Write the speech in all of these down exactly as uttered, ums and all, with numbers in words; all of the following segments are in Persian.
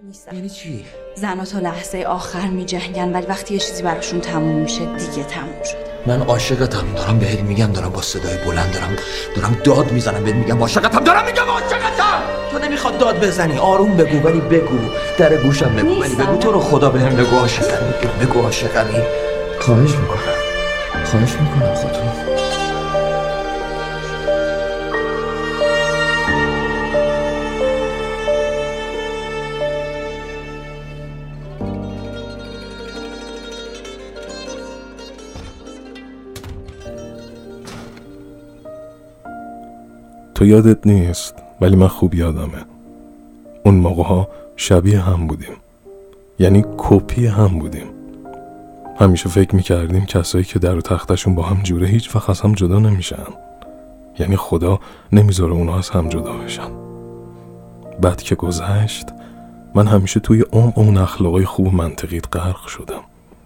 نیستن. یعنی چی؟ زنها تا لحظه آخر می جنگن ولی وقتی یه چیزی براشون تموم میشه دیگه تموم شده. من عاشقتم، دارم بهت میگم، دارم با صدای بلند دارم دارم داد میزنم بهت میگم عاشقتم، دارم میگم عاشقتم. تو نمیخواد داد بزنی، آروم بگو ولی بگو، در گوشم بگو ولی بگو، تو رو خدا بهم بگو عاشقمی، بگو عاشقمی. خواهش میکنم خواهش میکنم خودتون. تو یادت نیست ولی من خوب یادمه. اون موقع ها شبیه هم بودیم، یعنی کپی هم بودیم. همیشه فکر میکردیم کسایی که در و تختشون با هم جوره هیچ وقت از هم جدا نمیشن، یعنی خدا نمیذاره اونا از هم جدا بشن. بعد که گذشت من همیشه توی عمق اون اخلاقای خوب منطقیت غرق شدم.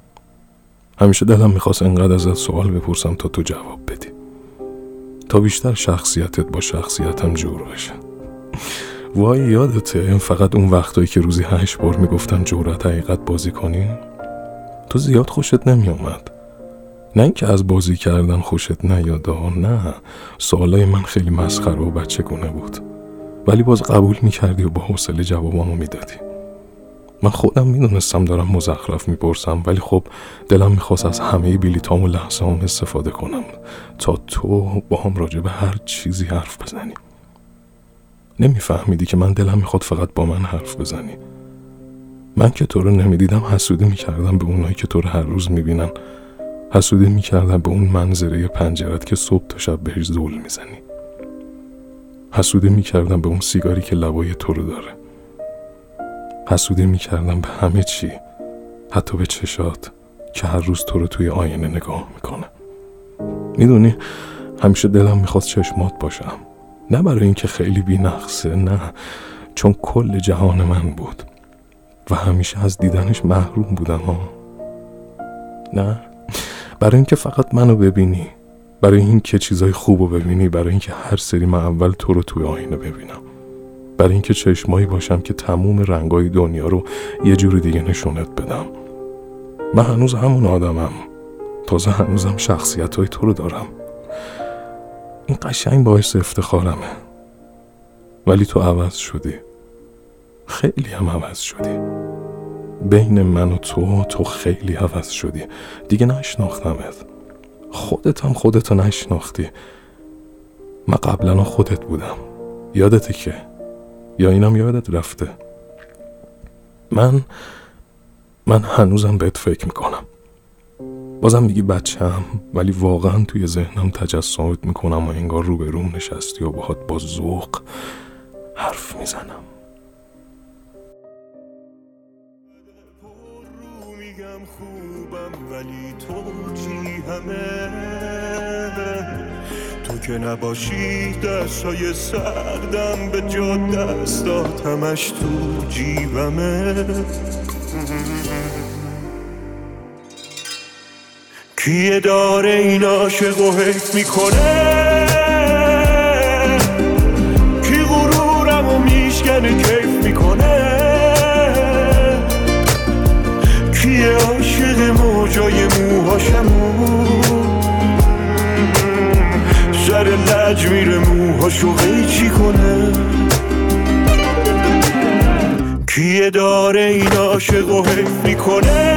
همیشه دلم میخواست انقدر ازت سوال بپرسم تا تو جواب بدی، تا بیشتر شخصیتت با شخصیتم جور بشه. وای یادته فقط اون وقتایی که روزی هشت بار میگفتم جرأت حقیقت بازی کنی؟ تو زیاد خوشت نمیومد، نه اینکه از بازی کردن خوشت نیاد، نه، سوالای من خیلی مسخره و بچگونه بود ولی باز قبول میکردی و با حوصله جوابامو میدادی. من خودم میدونستم دارم مزخرف میپرسم ولی خب دلم میخواست از همه بلیطام و لحظه هم استفاده کنم تا تو با هم راجع به هر چیزی حرف بزنی. نمیفهمیدی که من دلم میخواد فقط با من حرف بزنی. من که تو رو نمیدیدم حسودی میکردم به اونایی که تو رو هر روز میبینن، حسودی میکردم به اون منظره پنجرت که صبح تا شب بهش زل میزنی، حسودی میکردم به اون سیگاری که لبای تو رو داره، حسودی میکردم به همه چی، حتی به چشات که هر روز تو رو توی آینه نگاه میکنه. میدونی همیشه دلم میخواست چشمات باشم، نه برای اینکه خیلی بی نقصه، نه، چون کل جهان من بود و همیشه از دیدنش محروم بودم ها. نه، برای اینکه فقط منو ببینی، برای اینکه چیزای خوبو ببینی، برای اینکه هر سری من اول تو رو توی آینه ببینم، برای اینکه چشمایی باشم که تموم رنگای دنیا رو یه جور دیگه نشونت بدم. من هنوز همون آدمم، تازه هنوزم شخصیتای تو رو دارم. این قشنگ باعث افتخارمه. ولی تو عوض شدی، خیلی هم عوض شدی. بین من و تو تو خیلی عوض شدی. دیگه نشناختمت، خودت هم خودتو نشناختی. من قبلا خودت بودم، یادته که؟ یا اینم یادت رفته؟ من من هنوزم بهت فکر میکنم. بازم میگی بچه‌ام، ولی واقعا توی ذهنم تجسمت میکنم و انگار روبروم نشستی و باهات با ذوق حرف میزنم. میگم خوبم ولی تو چی همه، تو که نباشی دستای سردم به جا دستات همش تو جیبمه. کیه داره این عاشق و حیف میکنه، کی غرورم و میشکنه کیف میکنه، کیه عاشق موجای موهاشمو سر لج میره موهاشو قیچی کنه. کیه داره این عاشق و حیف میکنه،